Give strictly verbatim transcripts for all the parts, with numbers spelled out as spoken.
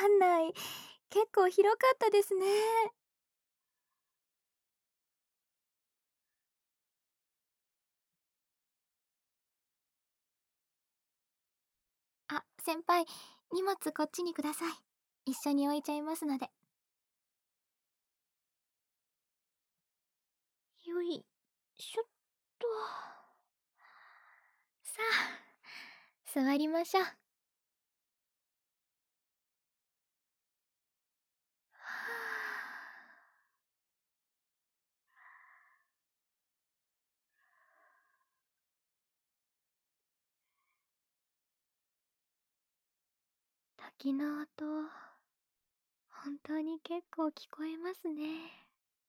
館内、結構広かったですね。あ、先輩、荷物こっちにください。一緒に置いちゃいますので。よいしょっと。さあ、座りましょう。はあ。滝の音、本当に結構聞こえますね。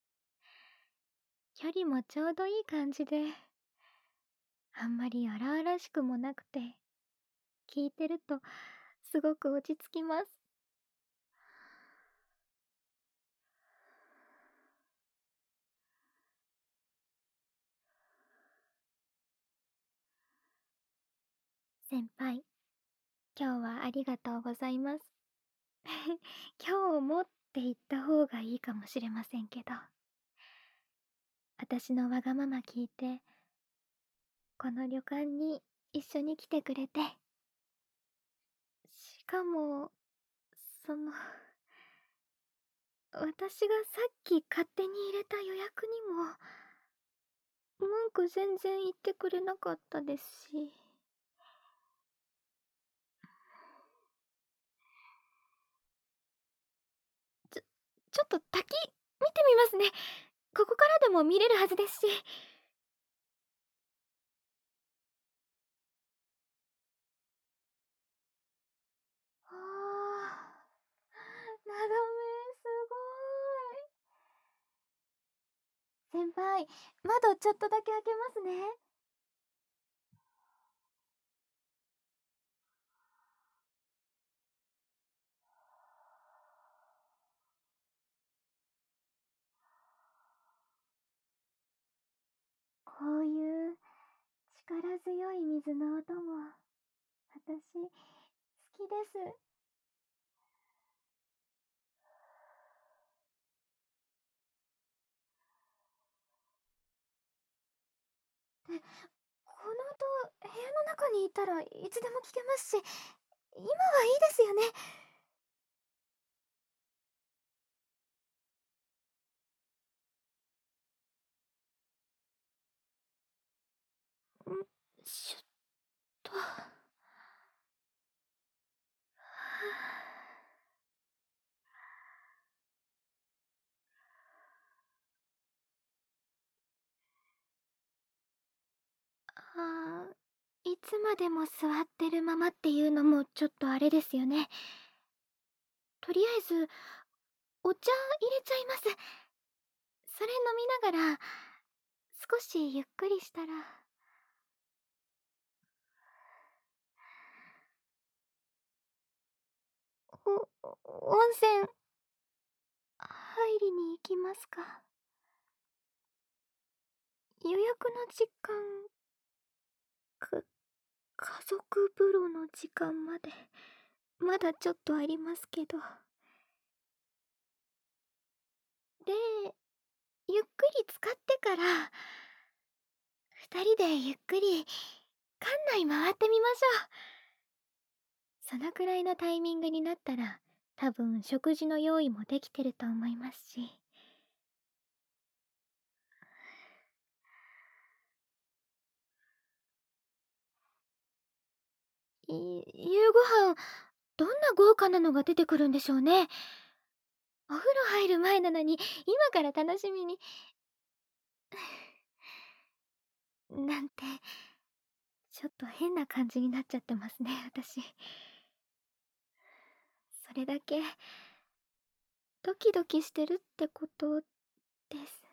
距離もちょうどいい感じで、あんまり荒々しくもなくて、聞いてるとすごく落ち着きます。先輩、今日はありがとうございます。今日もって言った方がいいかもしれませんけど、私のわがまま聞いて、この旅館に一緒に来てくれて、しかも、その、私がさっき勝手に入れた予約にも、文句全然言ってくれなかったですし。ちょ、ちょっと滝、見てみますね。ここからでも見れるはずですし。ああ、眺めすごい。先輩、窓ちょっとだけ開けますね。こういう力強い水の音も私好きです。で、この音、部屋の中にいたらいつでも聞けますし、今はいいですよね。ん、しゅっと。あー、いつまでも座ってるままっていうのもちょっとあれですよね。とりあえず、お茶入れちゃいます。それ飲みながら、少しゆっくりしたら。お、温泉、入りに行きますか？予約の時間、か、家族風呂の時間まで、まだちょっとありますけど。で、ゆっくり使ってから、二人でゆっくり、館内回ってみましょう。そのくらいのタイミングになったら、多分食事の用意もできてると思いますし。い、夕ご飯、どんな豪華なのが出てくるんでしょうね。お風呂入る前なのに、今から楽しみに。なんて、ちょっと変な感じになっちゃってますね、私。それだけ、ドキドキしてるってことです。